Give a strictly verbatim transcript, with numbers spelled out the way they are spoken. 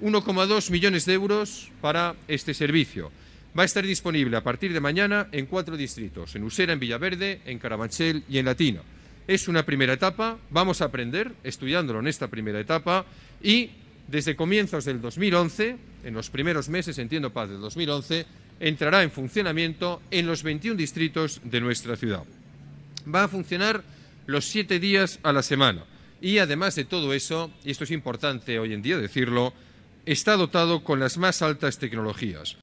uno coma dos millones de euros para este servicio. Va a estar disponible a partir de mañana en cuatro distritos, en Usera, en Villaverde, en Carabanchel y en Latina. Es una primera etapa, vamos a aprender estudiándolo en esta primera etapa y desde comienzos del dos mil once, en los primeros meses, entiendo Paz, del dos mil once, entrará en funcionamiento en los veintiún distritos de nuestra ciudad. Va a funcionar los siete días a la semana y, además de todo eso, y esto es importante hoy en día decirlo, está dotado con las más altas tecnologías.